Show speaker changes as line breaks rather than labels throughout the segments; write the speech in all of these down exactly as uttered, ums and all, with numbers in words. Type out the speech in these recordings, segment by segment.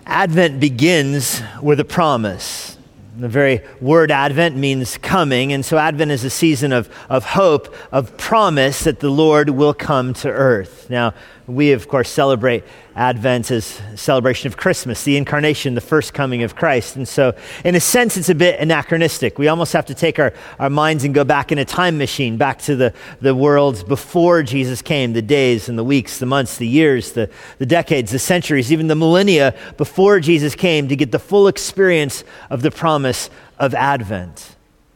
Advent begins with a promise. The very word Advent means coming, and so Advent is a season of, of hope, of promise that the Lord will come to earth. Now, we, of course, celebrate Advent as a celebration of Christmas, the incarnation, the first coming of Christ. And so, in a sense, it's a bit anachronistic. We almost have to take our, our minds and go back in a time machine, back to the, the world before Jesus came, the days and the weeks, the months, the years, the, the decades, the centuries, even the millennia before Jesus came to get the full experience of the promise of Advent.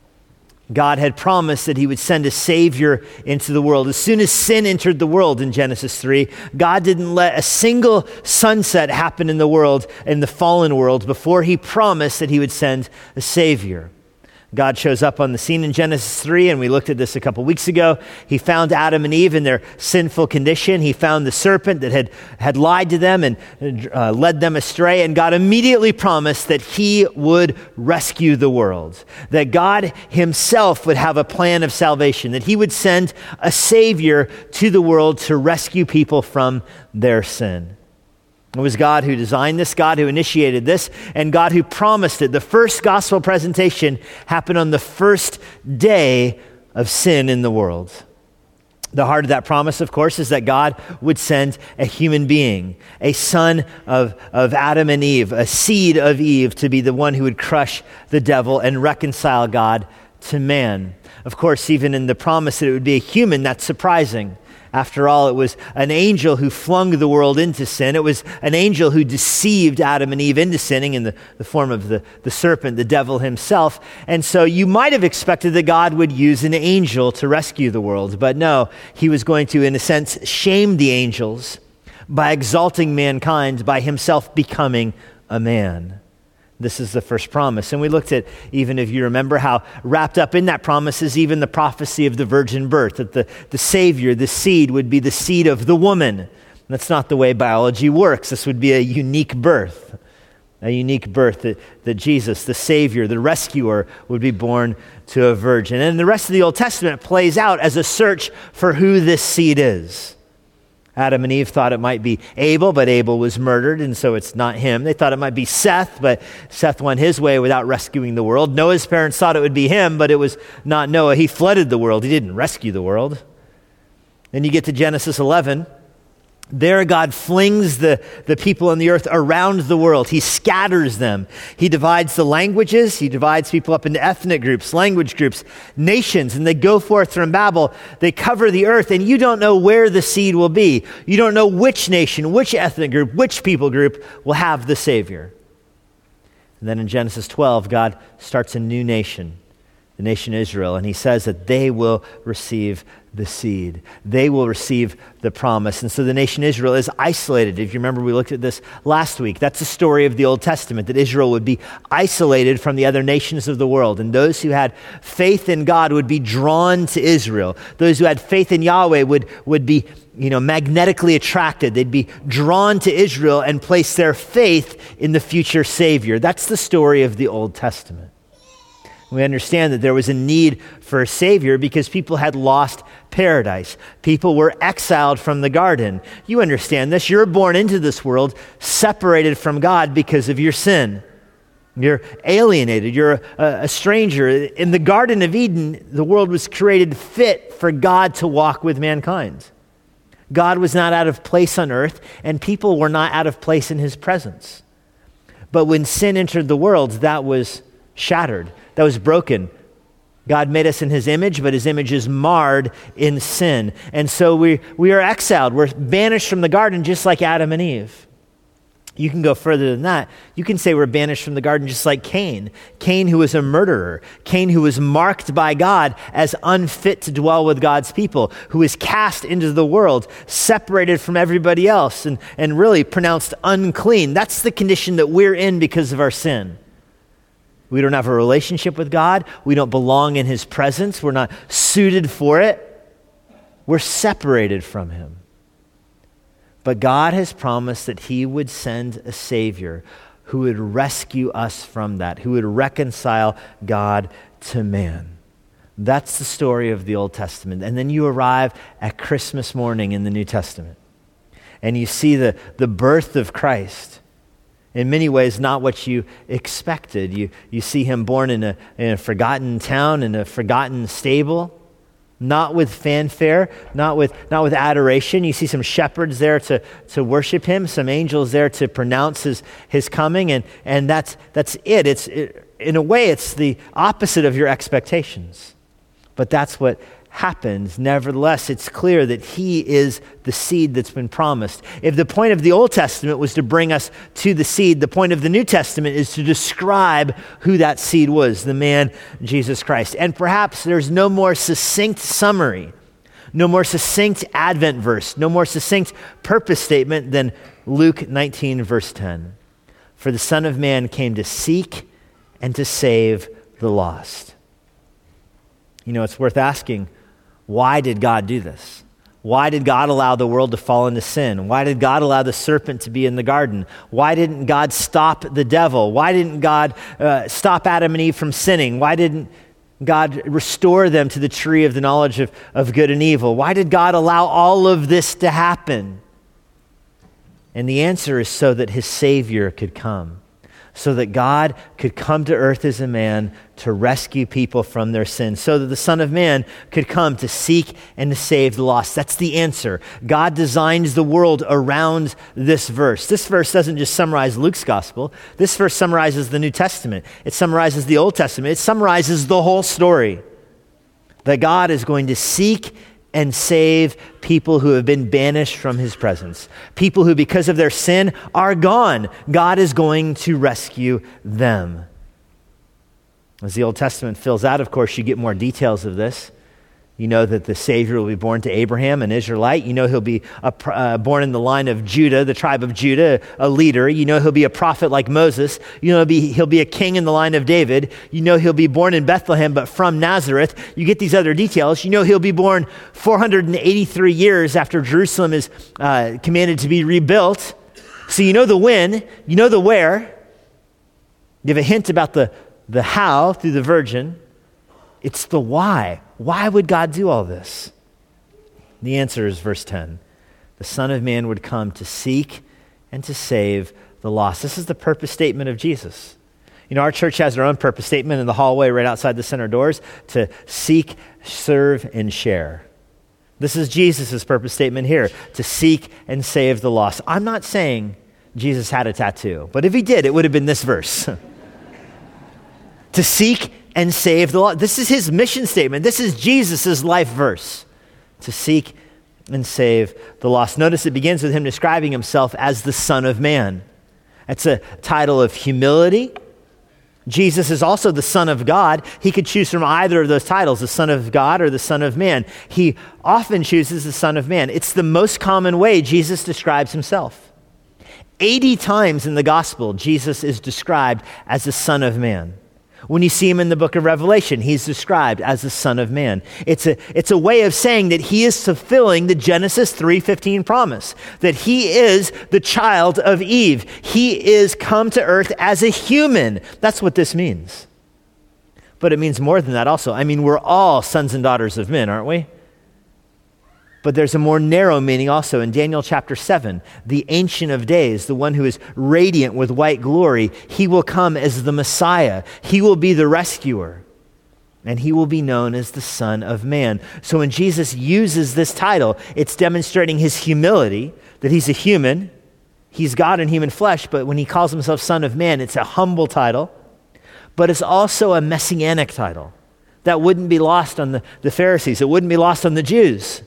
God had promised that he would send a Savior into the world. As soon as sin entered the world in Genesis three, God didn't let a single sunset happen in the world, in the fallen world, before he promised that he would send a Savior. God shows up on the scene in Genesis three, and we looked at this a couple weeks ago. He found Adam and Eve in their sinful condition. He found the serpent that had, had lied to them and uh, led them astray, and God immediately promised that he would rescue the world, that God himself would have a plan of salvation, that he would send a Savior to the world to rescue people from their sin. It was God who designed this, God who initiated this, and God who promised it. The first gospel presentation happened on the first day of sin in the world. The heart of that promise, of course, is that God would send a human being, a son of, of Adam and Eve, a seed of Eve, to be the one who would crush the devil and reconcile God to man. Of course, even in the promise that it would be a human, that's surprising. After all, it was an angel who flung the world into sin. It was an angel who deceived Adam and Eve into sinning in the, the form of the, the serpent, the devil himself. And so you might have expected that God would use an angel to rescue the world. But no, he was going to, in a sense, shame the angels by exalting mankind, by himself becoming a man. This is the first promise. And we looked at, even if you remember, how wrapped up in that promise is even the prophecy of the virgin birth, that the, the Savior, the seed, would be the seed of the woman. That's not the way biology works. This would be a unique birth, a unique birth that, that Jesus, the Savior, the rescuer, would be born to a virgin. And the rest of the Old Testament plays out as a search for who this seed is. Adam and Eve thought it might be Abel, but Abel was murdered, and so it's not him. They thought it might be Seth, but Seth went his way without rescuing the world. Noah's parents thought it would be him, but it was not Noah. He flooded the world. He didn't rescue the world. Then you get to Genesis eleven. There God flings the, the people on the earth around the world. He scatters them. He divides the languages. He divides people up into ethnic groups, language groups, nations, and they go forth from Babel. They cover the earth, and you don't know where the seed will be. You don't know which nation, which ethnic group, which people group will have the Savior. And then in Genesis twelve, God starts a new nation, the nation Israel, and he says that they will receive the seed. They will receive the promise. And so the nation Israel is isolated. If you remember, we looked at this last week. That's the story of the Old Testament, that Israel would be isolated from the other nations of the world. And those who had faith in God would be drawn to Israel. Those who had faith in Yahweh would, would be, you know, magnetically attracted. They'd be drawn to Israel and place their faith in the future Savior. That's the story of the Old Testament. We understand that there was a need for a Savior because people had lost paradise. People were exiled from the garden. You understand this. You're born into this world separated from God because of your sin. You're alienated. You're a, a stranger. In the Garden of Eden, the world was created fit for God to walk with mankind. God was not out of place on earth, and people were not out of place in his presence. But when sin entered the world, that was shattered. That was broken. God made us in his image, but his image is marred in sin. And so we, we are exiled. We're banished from the garden just like Adam and Eve. You can go further than that. You can say we're banished from the garden just like Cain. Cain, who was a murderer. Cain, who was marked by God as unfit to dwell with God's people, who was cast into the world, separated from everybody else, and, and really pronounced unclean. That's the condition that we're in because of our sin. We don't have a relationship with God. We don't belong in his presence. We're not suited for it. We're separated from him. But God has promised that he would send a Savior who would rescue us from that, who would reconcile God to man. That's the story of the Old Testament. And then you arrive at Christmas morning in the New Testament, and you see the, the birth of Christ. In many ways, not what you expected. You, you see him born in a, in a forgotten town, in a forgotten stable, not with fanfare, not with, not with adoration. You see some shepherds there to, to worship him, some angels there to pronounce his, his coming, and, and that's, that's it. It's, it, in a way, it's the opposite of your expectations. But that's what happens. Nevertheless, it's clear that he is the seed that's been promised. If the point of the Old Testament was to bring us to the seed, the point of the New Testament is to describe who that seed was, the man Jesus Christ. And perhaps there's no more succinct summary, no more succinct Advent verse, no more succinct purpose statement than Luke nineteen, verse ten. For the Son of Man came to seek and to save the lost. You know, it's worth asking, why did God do this? Why did God allow the world to fall into sin? Why did God allow the serpent to be in the garden? Why didn't God stop the devil? Why didn't God uh, stop Adam and Eve from sinning? Why didn't God restore them to the tree of the knowledge of, of good and evil? Why did God allow all of this to happen? And the answer is so that his Savior could come. So that God could come to earth as a man to rescue people from their sins, so that the Son of Man could come to seek and to save the lost. That's the answer. God designs the world around this verse. This verse doesn't just summarize Luke's gospel. This verse summarizes the New Testament. It summarizes the Old Testament. It summarizes the whole story. That God is going to seek and save people who have been banished from his presence. People who, because of their sin, are gone. God is going to rescue them. As the Old Testament fills out, of course, you get more details of this. You know that the Savior will be born to Abraham, an Israelite. You know he'll be a, uh, born in the line of Judah, the tribe of Judah, a leader. You know he'll be a prophet like Moses. You know he'll be, he'll be a king in the line of David. You know he'll be born in Bethlehem, but from Nazareth. You get these other details. You know he'll be born four hundred eighty-three years after Jerusalem is uh, commanded to be rebuilt. So you know the when, you know the where. You have a hint about the, the how through the virgin. It's the why. Why would God do all this? The answer is verse ten. The Son of Man would come to seek and to save the lost. This is the purpose statement of Jesus. You know, our church has their own purpose statement in the hallway right outside the center doors: to seek, serve, and share. This is Jesus' purpose statement here: to seek and save the lost. I'm not saying Jesus had a tattoo, but if he did, it would have been this verse. To seek and save the lost. This is his mission statement. This is Jesus' life verse. To seek and save the lost. Notice it begins with him describing himself as the Son of Man. That's a title of humility. Jesus is also the Son of God. He could choose from either of those titles, the Son of God or the Son of Man. He often chooses the Son of Man. It's the most common way Jesus describes himself. eighty times in the gospel, Jesus is described as the Son of Man. When you see him in the book of Revelation, he's described as the Son of Man. It's a, it's a way of saying that he is fulfilling the Genesis three fifteen promise, that he is the child of Eve. He is come to earth as a human. That's what this means. But it means more than that also. I mean, we're all sons and daughters of men, aren't we? But there's a more narrow meaning also in Daniel chapter seven. The Ancient of Days, the one who is radiant with white glory, he will come as the Messiah. He will be the rescuer. And he will be known as the Son of Man. So when Jesus uses this title, it's demonstrating his humility, that he's a human. He's God in human flesh, but when he calls himself Son of Man, it's a humble title. But it's also a messianic title that wouldn't be lost on the, the Pharisees. It wouldn't be lost on the Jews.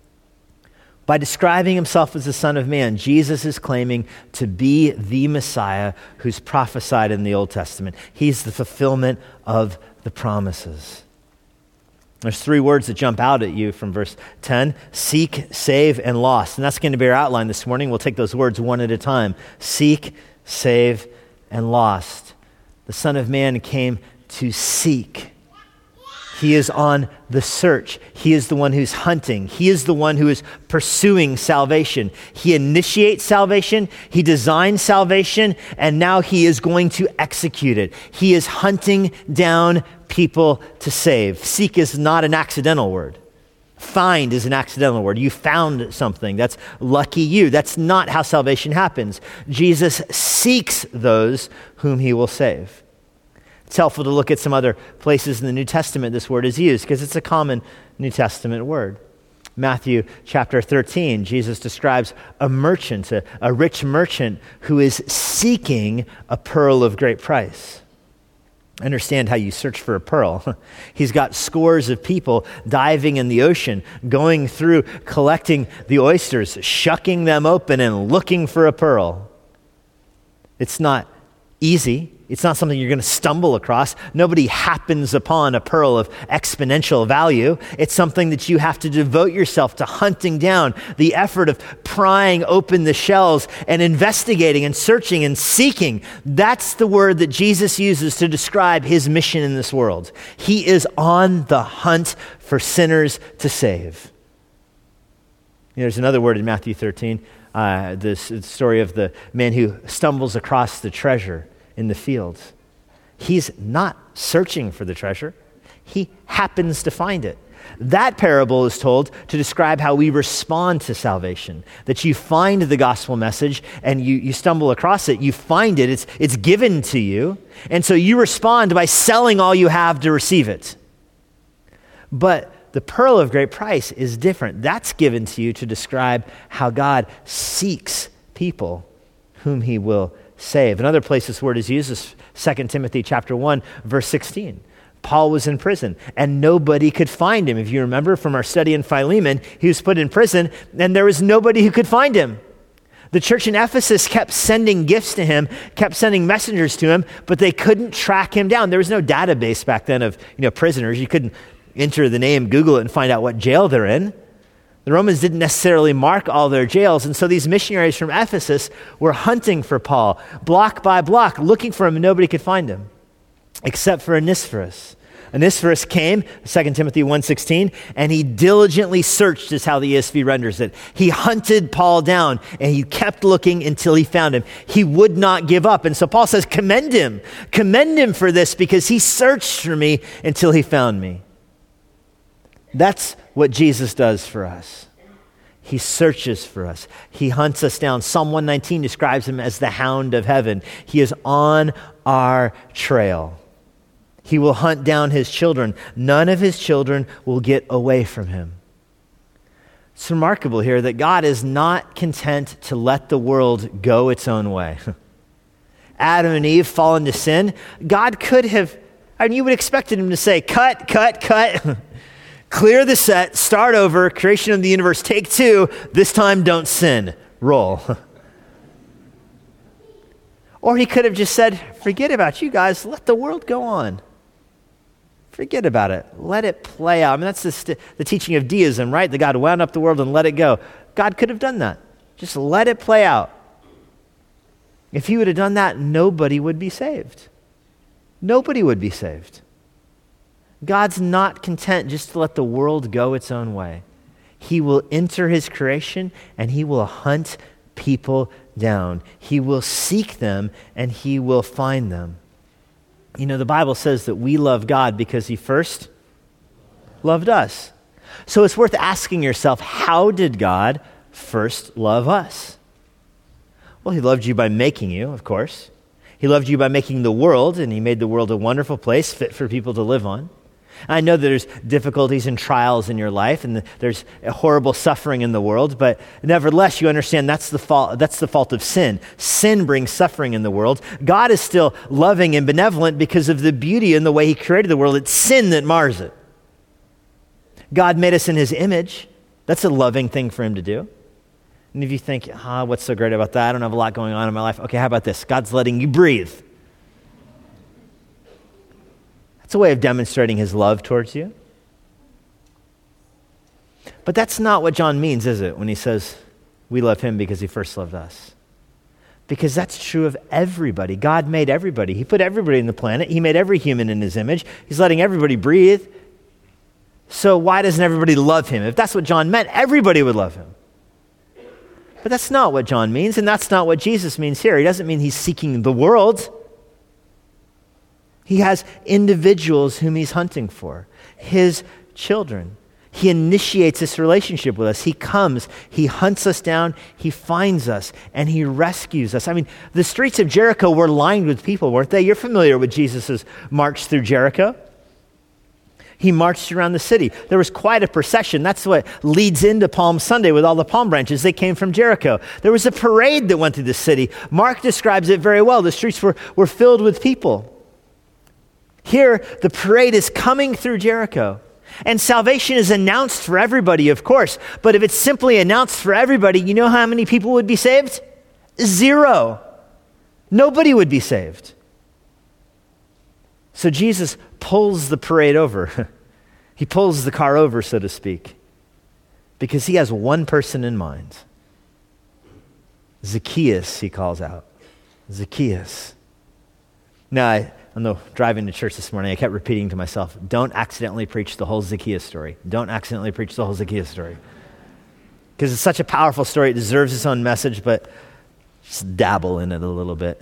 By describing himself as the Son of Man, Jesus is claiming to be the Messiah who's prophesied in the Old Testament. He's the fulfillment of the promises. There's three words that jump out at you from verse ten: seek, save, and lost. And that's going to be our outline this morning. We'll take those words one at a time. Seek, save, and lost. The Son of Man came to seek. He is on the search. He is the one who's hunting. He is the one who is pursuing salvation. He initiates salvation. He designs salvation. And now he is going to execute it. He is hunting down people to save. Seek is not an accidental word. Find is an accidental word. You found something. That's lucky you. That's not how salvation happens. Jesus seeks those whom he will save. It's helpful to look at some other places in the New Testament this word is used because it's a common New Testament word. Matthew chapter thirteen, Jesus describes a merchant, a, a rich merchant who is seeking a pearl of great price. Understand how you search for a pearl. He's got scores of people diving in the ocean, going through, collecting the oysters, shucking them open and looking for a pearl. It's not easy. It's not something you're going to stumble across. Nobody happens upon a pearl of exponential value. It's something that you have to devote yourself to hunting down, the effort of prying open the shells and investigating and searching and seeking. That's the word that Jesus uses to describe his mission in this world. He is on the hunt for sinners to save. There's another word in Matthew thirteen, uh, this story of the man who stumbles across the treasure in the fields. He's not searching for the treasure. He happens to find it. That parable is told to describe how we respond to salvation, that you find the gospel message and you, you stumble across it, you find it, it's, it's given to you, and so you respond by selling all you have to receive it. But the pearl of great price is different. That's given to you to describe how God seeks people whom he will save. Another place this word is used is Second Timothy chapter one, verse sixteen. Paul was in prison and nobody could find him. If you remember from our study in Philemon, he was put in prison and there was nobody who could find him. The church in Ephesus kept sending gifts to him, kept sending messengers to him, but they couldn't track him down. There was no database back then of, you know, prisoners. You couldn't enter the name, Google it, and find out what jail they're in. The Romans didn't necessarily mark all their jails, and so these missionaries from Ephesus were hunting for Paul, block by block, looking for him, and nobody could find him, except for Onesiphorus. Onesiphorus came, Second Timothy one sixteen, and he diligently searched, is how the E S V renders it. He hunted Paul down, and he kept looking until he found him. He would not give up, and so Paul says, commend him. Commend him for this, because he searched for me until he found me. That's what Jesus does for us. He searches for us. He hunts us down. Psalm one nineteen describes him as the hound of heaven. He is on our trail. He will hunt down his children. None of his children will get away from him. It's remarkable here that God is not content to let the world go its own way. Adam and Eve fall into sin. God could have, I mean, you would expect him to say, cut, cut, cut. Clear the set, start over, creation of the universe, take two, this time don't sin, roll. Or he could have just said, forget about you guys, let the world go on. Forget about it, let it play out. I mean, that's the, st- the teaching of deism, right? The God wound up the world and let it go. God could have done that. Just let it play out. If he would have done that, nobody would be saved. Nobody would be saved. God's not content just to let the world go its own way. He will enter his creation and he will hunt people down. He will seek them and he will find them. You know, the Bible says that we love God because he first loved us. So it's worth asking yourself, how did God first love us? Well, he loved you by making you, of course. He loved you by making the world, and he made the world a wonderful place fit for people to live on. I know that there's difficulties and trials in your life, and there's a horrible suffering in the world, but nevertheless, you understand that's the fault, that's the fault of sin. Sin brings suffering in the world. God is still loving and benevolent because of the beauty and the way he created the world. It's sin that mars it. God made us in his image. That's a loving thing for him to do. And if you think, ah, what's so great about that? I don't have a lot going on in my life. Okay, how about this? God's letting you breathe. It's a way of demonstrating his love towards you. But that's not what John means, is it, when he says we love him because he first loved us? Because that's true of everybody. God made everybody. He put everybody in the planet. He made every human in his image. He's letting everybody breathe. So why doesn't everybody love him? If that's what John meant, everybody would love him. But that's not what John means, and that's not what Jesus means here. He doesn't mean he's seeking the world. He has individuals whom he's hunting for, his children. He initiates this relationship with us. He comes, he hunts us down, he finds us, and he rescues us. I mean, the streets of Jericho were lined with people, weren't they? You're familiar with Jesus' march through Jericho. He marched around the city. There was quite a procession. That's what leads into Palm Sunday with all the palm branches. They came from Jericho. There was a parade that went through the city. Mark describes it very well. The streets were, were filled with people. Here, the parade is coming through Jericho. And salvation is announced for everybody, of course. But if it's simply announced for everybody, you know how many people would be saved? Zero. Nobody would be saved. So Jesus pulls the parade over. He pulls the car over, so to speak, because he has one person in mind. Zacchaeus, he calls out. Zacchaeus. Now, I, on the driving to church this morning, I kept repeating to myself, don't accidentally preach the whole Zacchaeus story. Don't accidentally preach the whole Zacchaeus story. Because it's such a powerful story, it deserves its own message, but just dabble in it a little bit.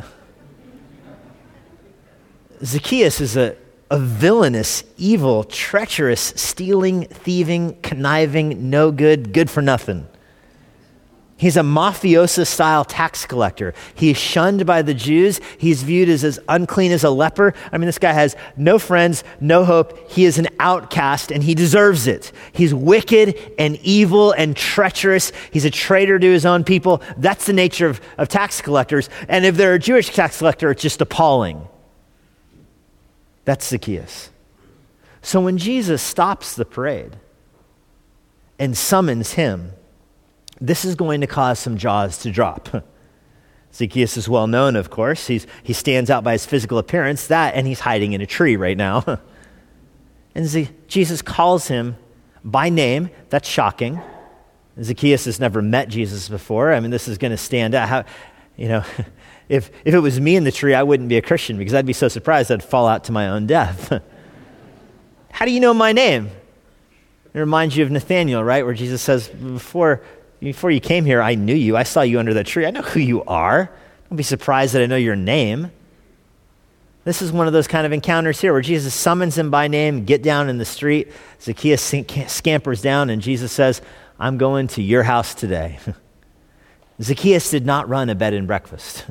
Zacchaeus is a, a villainous, evil, treacherous, stealing, thieving, conniving, no good, good for nothing. He's a mafioso-style tax collector. He is shunned by the Jews. He's viewed as as unclean as a leper. I mean, this guy has no friends, no hope. He is an outcast, and he deserves it. He's wicked and evil and treacherous. He's a traitor to his own people. That's the nature of, of tax collectors. And if they're a Jewish tax collector, it's just appalling. That's Zacchaeus. So when Jesus stops the parade and summons him, this is going to cause some jaws to drop. Zacchaeus is well known, of course. He's, he stands out by his physical appearance, that, and he's hiding in a tree right now. And Z- Jesus calls him by name. That's shocking. Zacchaeus has never met Jesus before. I mean, this is going to stand out. How, you know, if, if it was me in the tree, I wouldn't be a Christian because I'd be so surprised I'd fall out to my own death. How do you know my name? It reminds you of Nathanael, right? Where Jesus says, before... Before you came here, I knew you. I saw you under that tree. I know who you are. Don't be surprised that I know your name. This is one of those kind of encounters here where Jesus summons him by name, get down in the street. Zacchaeus scampers down and Jesus says, I'm going to your house today. Zacchaeus did not run a bed and breakfast.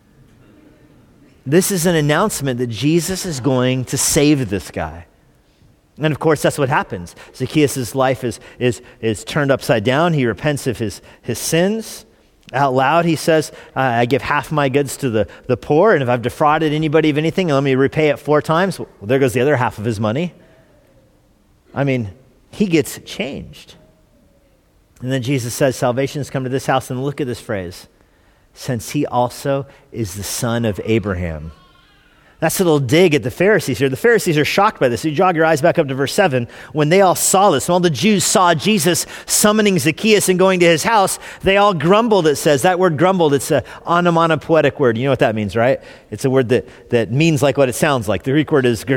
This is an announcement that Jesus is going to save this guy. And of course, that's what happens. Zacchaeus' life is, is, is turned upside down. He repents of his, his sins. Out loud, he says, uh, I give half my goods to the, the poor, and if I've defrauded anybody of anything, let me repay it four times. Well, there goes the other half of his money. I mean, he gets changed. And then Jesus says, salvation has come to this house, and look at this phrase, since he also is the son of Abraham. That's a little dig at the Pharisees here. The Pharisees are shocked by this. You jog your eyes back up to verse seven. When they all saw this, when all the Jews saw Jesus summoning Zacchaeus and going to his house, they all grumbled, it says. That word grumbled, it's an onomatopoetic word. You know what that means, right? It's a word that, that means like what it sounds like. The Greek word is...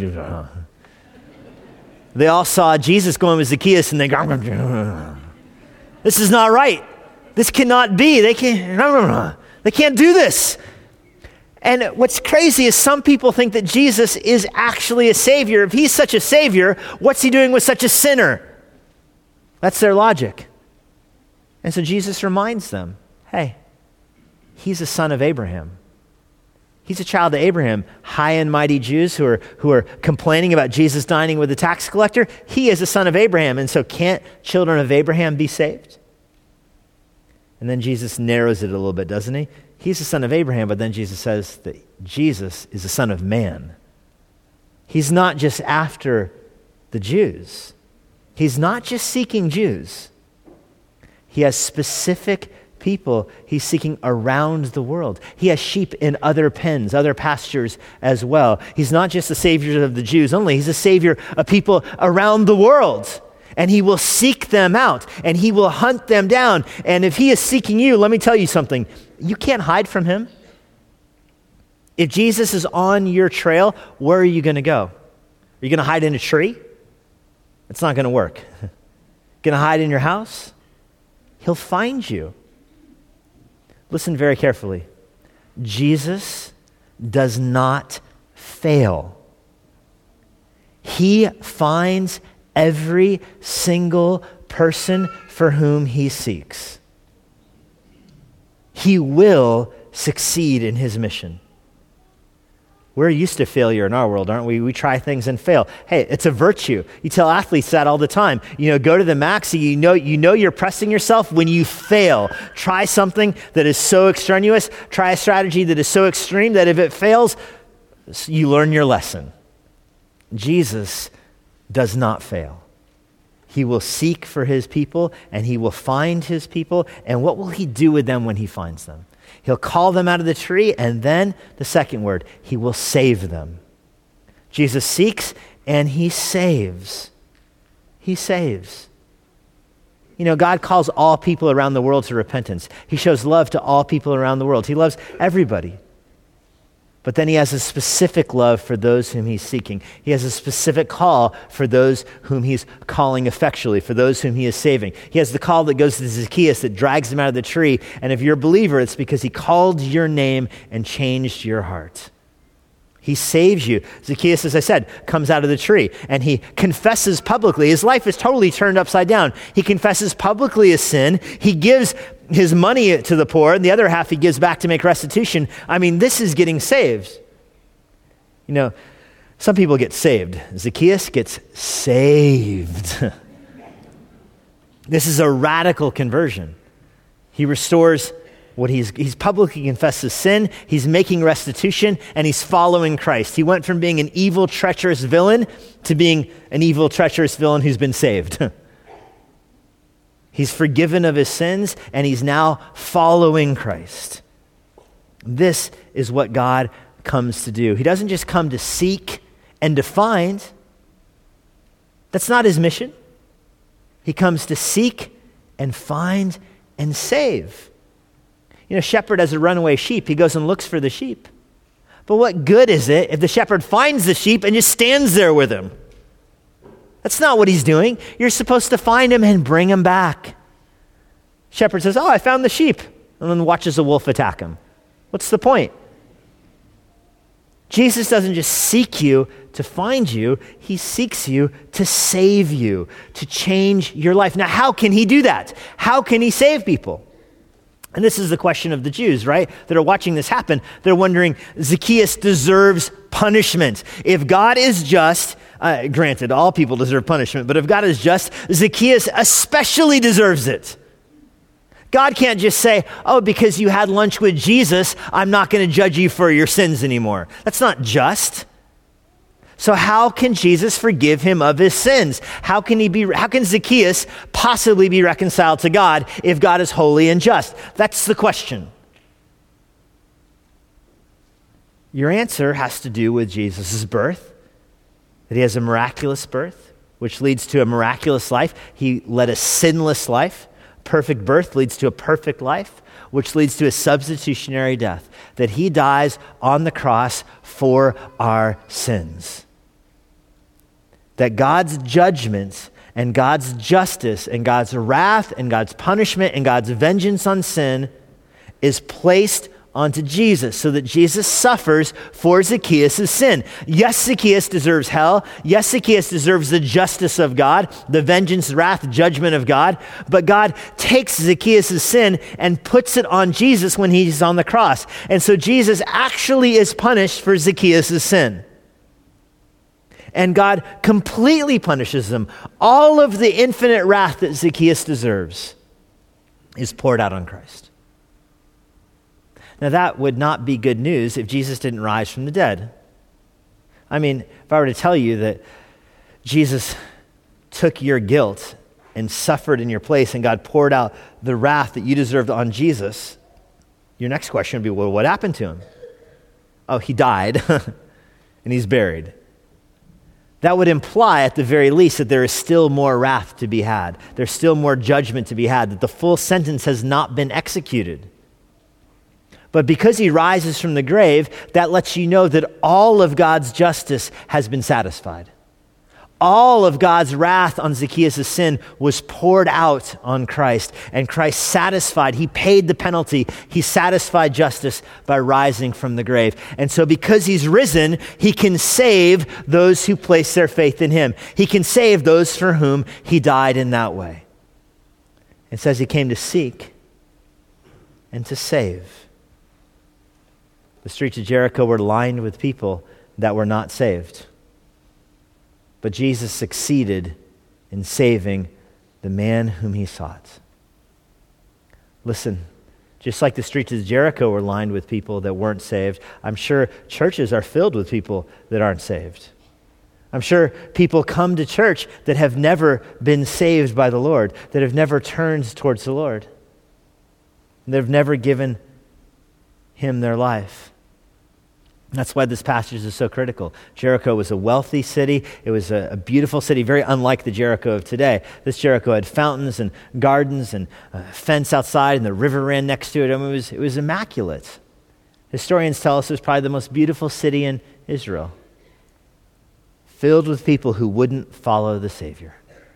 They all saw Jesus going with Zacchaeus and they... This is not right. This cannot be. They can't, they can't do this. And what's crazy is some people think that Jesus is actually a savior. If he's such a savior, what's he doing with such a sinner? That's their logic. And so Jesus reminds them, hey, he's a son of Abraham. He's a child of Abraham. High and mighty Jews who are, who are complaining about Jesus dining with the tax collector, he is a son of Abraham. And so can't children of Abraham be saved? And then Jesus narrows it a little bit, doesn't he? He's the son of Abraham, but then Jesus says that Jesus is the son of man. He's not just after the Jews. He's not just seeking Jews. He has specific people he's seeking around the world. He has sheep in other pens, other pastures as well. He's not just the savior of the Jews only. He's a savior of people around the world. And he will seek them out, and he will hunt them down. And if he is seeking you, let me tell you something. You can't hide from him. If Jesus is on your trail, where are you going to go? Are you going to hide in a tree? It's not going to work. Going to hide in your house? He'll find you. Listen very carefully. Jesus does not fail. He finds every single person for whom he seeks. He will succeed in his mission. We're used to failure in our world, aren't we? We try things and fail. Hey, it's a virtue. You tell athletes that all the time. You know, go to the max. You know, you know you're pressing yourself when you fail. Try something that is so extraneous. Try a strategy that is so extreme that if it fails, you learn your lesson. Jesus does not fail. He will seek for his people, and he will find his people. And what will he do with them when he finds them? He'll call them out of the tree, and then the second word, he will save them. Jesus seeks and he saves. He saves. You know, God calls all people around the world to repentance. He shows love to all people around the world. He loves everybody. But then he has a specific love for those whom he's seeking. He has a specific call for those whom he's calling effectually, for those whom he is saving. He has the call that goes to Zacchaeus that drags him out of the tree. And if you're a believer, it's because he called your name and changed your heart. He saves you. Zacchaeus, as I said, comes out of the tree and he confesses publicly. His life is totally turned upside down. He confesses publicly his sin. He gives his money to the poor, and the other half he gives back to make restitution. I mean, this is getting saved. You know, some people get saved. Zacchaeus gets saved. This is a radical conversion. He restores what he's, he's publicly confessed his sin, he's making restitution, and he's following Christ. He went from being an evil, treacherous villain to being an evil, treacherous villain who's been saved. He's forgiven of his sins, and he's now following Christ. This is what God comes to do. He doesn't just come to seek and to find. That's not his mission. He comes to seek and find and save. You know, shepherd has a runaway sheep. He goes and looks for the sheep. But what good is it if the shepherd finds the sheep and just stands there with him? That's not what he's doing. You're supposed to find him and bring him back. Shepherd says, oh, I found the sheep, and then watches a wolf attack him. What's the point? Jesus doesn't just seek you to find you. He seeks you to save you, to change your life. Now, how can he do that? How can he save people? And this is the question of the Jews, right, that are watching this happen. They're wondering, Zacchaeus deserves punishment. If God is just, uh, granted, all people deserve punishment, but if God is just, Zacchaeus especially deserves it. God can't just say, oh, because you had lunch with Jesus, I'm not going to judge you for your sins anymore. That's not just. So how can Jesus forgive him of his sins? How can he be, how can Zacchaeus possibly be reconciled to God if God is holy and just? That's the question. Your answer has to do with Jesus' birth, that he has a miraculous birth, which leads to a miraculous life. He led a sinless life. Perfect birth leads to a perfect life, which leads to a substitutionary death, that he dies on the cross for our sins. That God's judgments and God's justice and God's wrath and God's punishment and God's vengeance on sin is placed onto Jesus, so that Jesus suffers for Zacchaeus' sin. Yes, Zacchaeus deserves hell. Yes, Zacchaeus deserves the justice of God, the vengeance, wrath, judgment of God. But God takes Zacchaeus' sin and puts it on Jesus when he's on the cross. And so Jesus actually is punished for Zacchaeus' sin. And God completely punishes him. All of the infinite wrath that Zacchaeus deserves is poured out on Christ. Now, that would not be good news if Jesus didn't rise from the dead. I mean, if I were to tell you that Jesus took your guilt and suffered in your place and God poured out the wrath that you deserved on Jesus, your next question would be, well, what happened to him? Oh, he died and he's buried. That would imply, at the very least, that there is still more wrath to be had. There's still more judgment to be had, that the full sentence has not been executed. But because he rises from the grave, that lets you know that all of God's justice has been satisfied. All of God's wrath on Zacchaeus' sin was poured out on Christ, and Christ satisfied, he paid the penalty, he satisfied justice by rising from the grave. And so because he's risen, he can save those who place their faith in him. He can save those for whom he died in that way. It says he came to seek and to save. The streets of Jericho were lined with people that were not saved. But Jesus succeeded in saving the man whom he sought. Listen, just like the streets of Jericho were lined with people that weren't saved, I'm sure churches are filled with people that aren't saved. I'm sure people come to church that have never been saved by the Lord, that have never turned towards the Lord, that have never given him their life. That's why this passage is so critical. Jericho was a wealthy city. It was a, a beautiful city, very unlike the Jericho of today. This Jericho had fountains and gardens and a fence outside, and the river ran next to it. I mean, it was, it was immaculate. Historians tell us it was probably the most beautiful city in Israel, filled with people who wouldn't follow the Savior.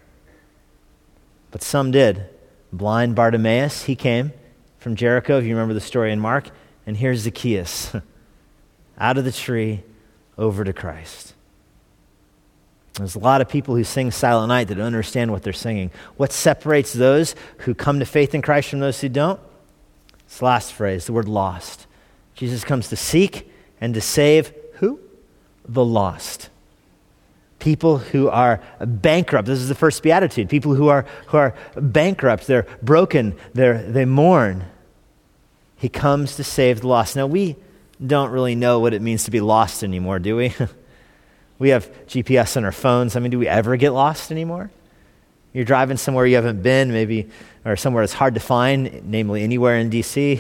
But some did. Blind Bartimaeus, he came from Jericho, if you remember the story in Mark, and here's Zacchaeus. Out of the tree, over to Christ. There's a lot of people who sing Silent Night that don't understand what they're singing. What separates those who come to faith in Christ from those who don't? It's the last phrase, the word lost. Jesus comes to seek and to save who? The lost. People who are bankrupt. This is the first beatitude. People who are who are bankrupt. They're broken. They're, they mourn. He comes to save the lost. Now we don't really know what it means to be lost anymore, do we? We have G P S on our phones. I mean, do we ever get lost anymore? You're driving somewhere you haven't been, maybe, or somewhere it's hard to find, namely anywhere in D C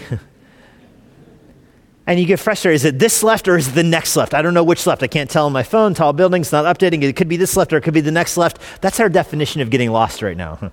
And you get frustrated. Is it this left or is it the next left? I don't know which left. I can't tell on my phone. Tall buildings, not updating. It could be this left or it could be the next left. That's our definition of getting lost right now.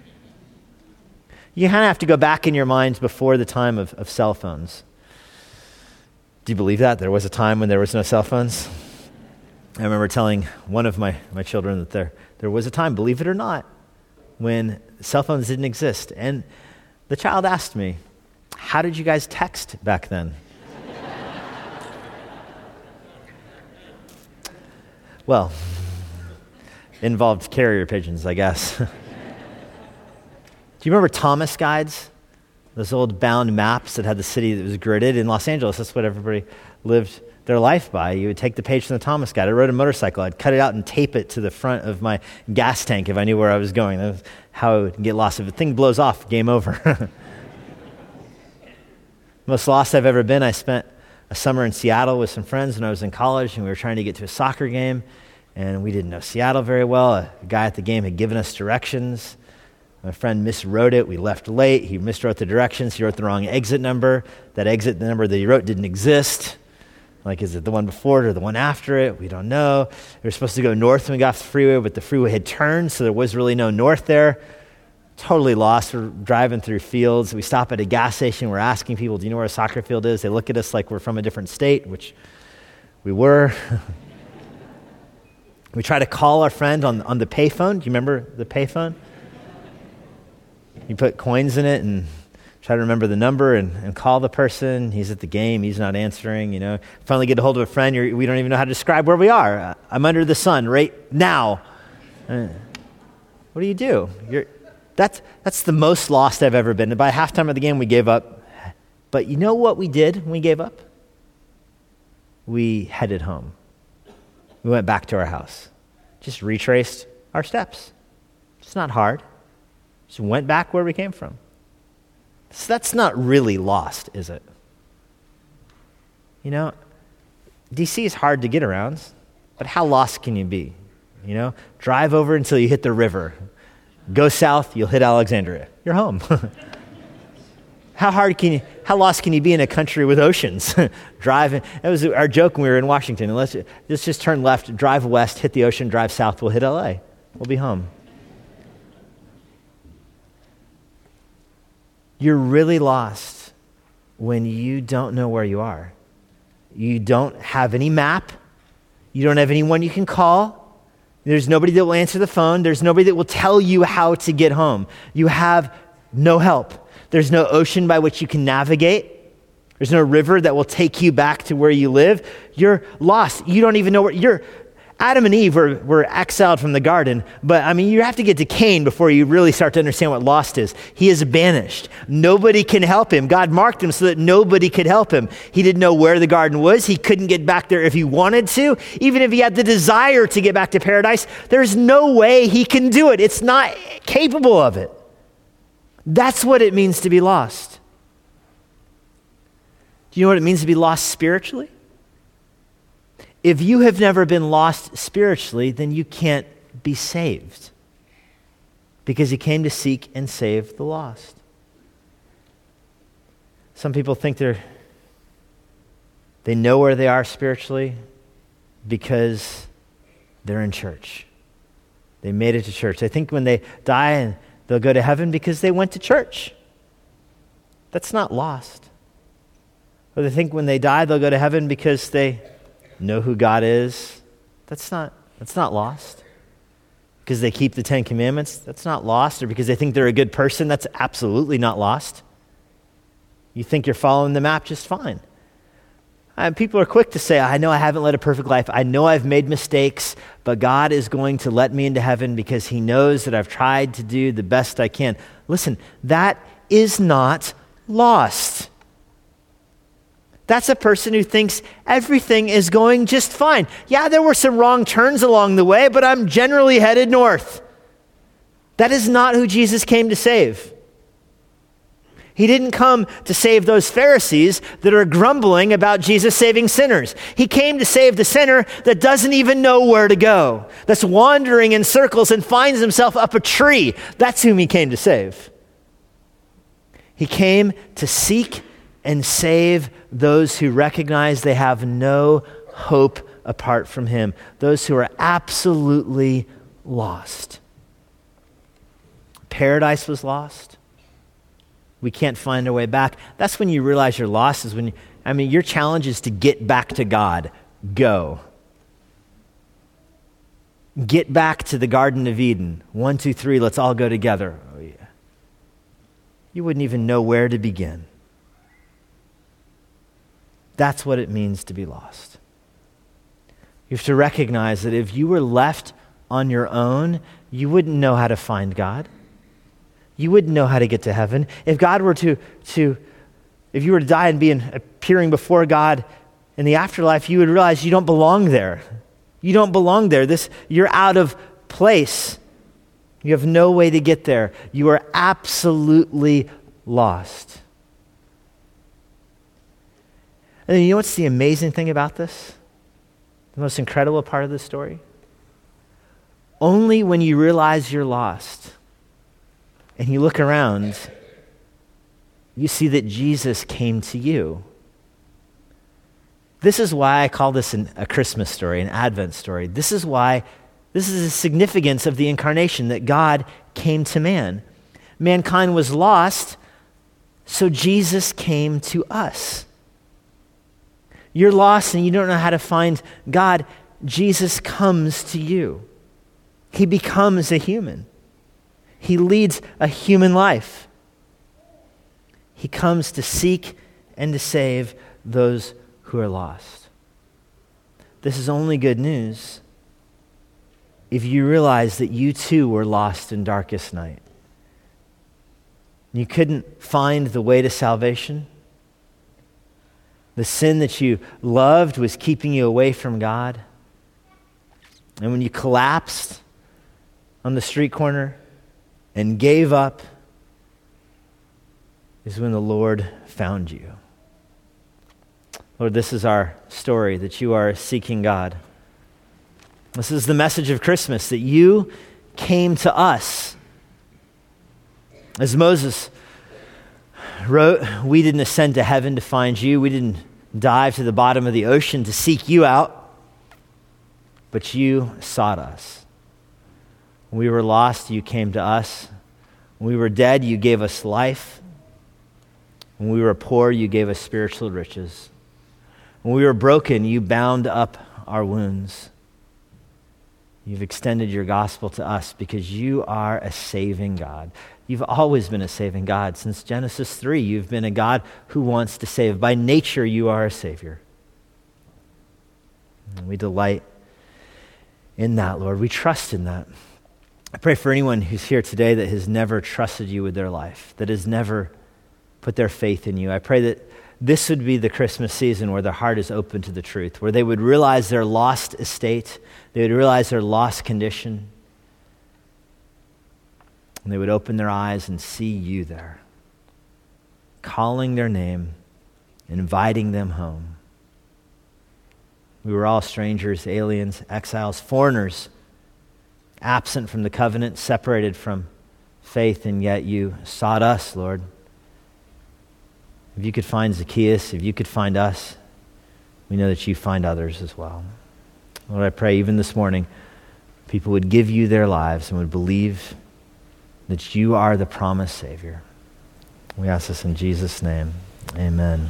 You kind of have to go back in your minds before the time of, of cell phones. Do you believe that? There was a time when there was no cell phones? I remember telling one of my, my children that there, there was a time, believe it or not, when cell phones didn't exist. And the child asked me, how did you guys text back then? Well, it involved carrier pigeons, I guess. Do you remember Thomas guides? Those old bound maps that had the city that was gridded in Los Angeles. That's what everybody lived their life by. You would take the page from the Thomas Guide. I rode a motorcycle. I'd cut it out and tape it to the front of my gas tank if I knew where I was going. That's how I would get lost. If the thing blows off, game over. Most lost I've ever been, I spent a summer in Seattle with some friends when I was in college, and we were trying to get to a soccer game, and we didn't know Seattle very well. A guy at the game had given us directions. My friend miswrote it. We left late. He miswrote the directions. He wrote the wrong exit number. That exit number that he wrote didn't exist. Like, is it the one before it or the one after it? We don't know. We were supposed to go north when we got off the freeway, but the freeway had turned, so there was really no north there. Totally lost. We're driving through fields. We stop at a gas station. We're asking people, do you know where a soccer field is? They look at us like we're from a different state, which we were. We try to call our friend on, on the payphone. Do you remember the payphone? You put coins in it and try to remember the number and, and call the person. He's at the game. He's not answering, you know. Finally get a hold of a friend. You're, we don't even know how to describe where we are. I'm under the sun right now. Uh, what do you do? You're, that's, that's the most lost I've ever been. And by halftime of the game, we gave up. But you know what we did when we gave up? We headed home. We went back to our house. Just retraced our steps. It's not hard. Just went back where we came from. So that's not really lost, is it? You know, D C is hard to get around, but how lost can you be? You know, drive over until you hit the river. Go south, you'll hit Alexandria. You're home. How hard can you, how lost can you be in a country with oceans? Drive, that was our joke when we were in Washington. Let's, let's just turn left, drive west, hit the ocean, drive south, we'll hit L A. We'll be home. You're really lost when you don't know where you are. You don't have any map. You don't have anyone you can call. There's nobody that will answer the phone. There's nobody that will tell you how to get home. You have no help. There's no ocean by which you can navigate. There's no river that will take you back to where you live. You're lost. You don't even know where you're. Adam and Eve were, were exiled from the garden, but I mean, you have to get to Cain before you really start to understand what lost is. He is banished. Nobody can help him. God marked him so that nobody could help him. He didn't know where the garden was. He couldn't get back there if he wanted to. Even if he had the desire to get back to paradise, there's no way he can do it. It's not capable of it. That's what it means to be lost. Do you know what it means to be lost spiritually? If you have never been lost spiritually, then you can't be saved, because he came to seek and save the lost. Some people think they're they know where they are spiritually because they're in church. They made it to church. They think when they die and they'll go to heaven because they went to church. That's not lost. Or they think when they die they'll go to heaven because they know who God is. That's not that's not lost. Because they keep the Ten Commandments, that's not lost. Or because they think they're a good person, that's absolutely not lost. You think you're following the map just fine. And people are quick to say, I know I haven't led a perfect life. I know I've made mistakes, but God is going to let me into heaven because he knows that I've tried to do the best I can. Listen, that is not lost. That's a person who thinks everything is going just fine. Yeah, there were some wrong turns along the way, but I'm generally headed north. That is not who Jesus came to save. He didn't come to save those Pharisees that are grumbling about Jesus saving sinners. He came to save the sinner that doesn't even know where to go, that's wandering in circles and finds himself up a tree. That's whom he came to save. He came to seek and save those who recognize they have no hope apart from him, those who are absolutely lost. Paradise was lost. We can't find our way back. That's when you realize you're lost, is when, you, I mean, your challenge is to get back to God. Go. Get back to the Garden of Eden. One, two, three, let's all go together. Oh, yeah. You wouldn't even know where to begin. That's what it means to be lost. You have to recognize that if you were left on your own, you wouldn't know how to find God. You wouldn't know how to get to heaven. If God were to, to if you were to die and be in, appearing before God in the afterlife, you would realize you don't belong there. You don't belong there. This, you're out of place. You have no way to get there. You are absolutely lost. And you know what's the amazing thing about this? The most incredible part of the story? Only when you realize you're lost and you look around, you see that Jesus came to you. This is why I call this an, a Christmas story, an Advent story. This is why, this is the significance of the incarnation, that God came to man. Mankind was lost, so Jesus came to us. You're lost and you don't know how to find God. Jesus comes to you. He becomes a human. He leads a human life. He comes to seek and to save those who are lost. This is only good news if you realize that you too were lost in darkest night. You couldn't find the way to salvation. The sin that you loved was keeping you away from God. And when you collapsed on the street corner and gave up, is when the Lord found you. Lord, this is our story, that you are seeking God. This is the message of Christmas, that you came to us. As Moses wrote, we didn't ascend to heaven to find you. We didn't dive to the bottom of the ocean to seek you out, but you sought us. When we were lost, you came to us. When we were dead, you gave us life. When we were poor, you gave us spiritual riches. When we were broken, you bound up our wounds. You've extended your gospel to us because you are a saving God. You've always been a saving God. Since Genesis three, you've been a God who wants to save. By nature, you are a Savior. And we delight in that, Lord. We trust in that. I pray for anyone who's here today that has never trusted you with their life, that has never put their faith in you. I pray that this would be the Christmas season where their heart is open to the truth, where they would realize their lost estate, they would realize their lost condition, and they would open their eyes and see you there, calling their name, inviting them home. We were all strangers, aliens, exiles, foreigners, absent from the covenant, separated from faith, and yet you sought us, Lord. If you could find Zacchaeus, if you could find us, we know that you find others as well. Lord, I pray even this morning, people would give you their lives and would believe that you are the promised Savior. We ask this in Jesus' name. Amen.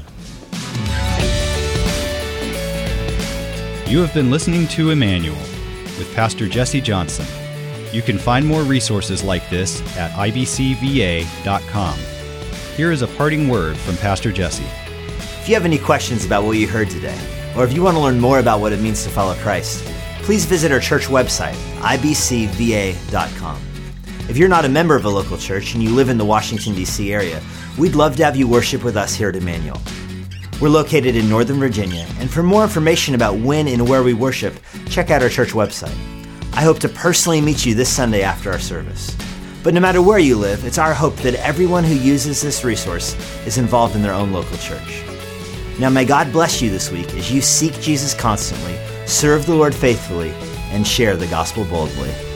You have been listening to Emmanuel with Pastor Jesse Johnson. You can find more resources like this at I B C V A dot com. Here is a parting word from Pastor Jesse.
If you have any questions about what you heard today, or if you want to learn more about what it means to follow Christ, please visit our church website, I B C V A dot com. If you're not a member of a local church and you live in the Washington, D C area, we'd love to have you worship with us here at Emmanuel. We're located in Northern Virginia, and for more information about when and where we worship, check out our church website. I hope to personally meet you this Sunday after our service. But no matter where you live, it's our hope that everyone who uses this resource is involved in their own local church. Now may God bless you this week as you seek Jesus constantly, serve the Lord faithfully, and share the gospel boldly.